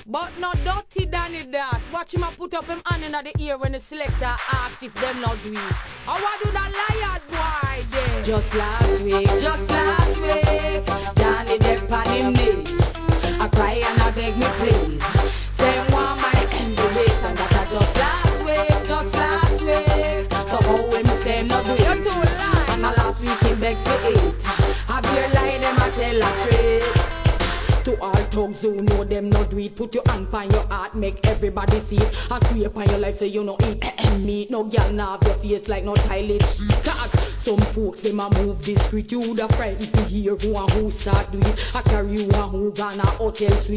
But not dirty Danny that. Watch him a put up him hand in the ear when the selector asks if them not do it. How I do that liar boy then? Just last week, Danny Depp on him knees. I cry and I beg me please. Same one my end the wait and that I just last week. So how when me say him not do it? You're too lying. And the last week he beg for it. I beer lie them I tell a straight. To all thugs who know them not do it, put your hand on your heart, make everybody see it. And swear upon your life so you know eat meat. No girl now have your face like no toilet. Cause some folks them a move discreet. You da frightened to hear who and who start do it. I carry you and who gonna hotel suite.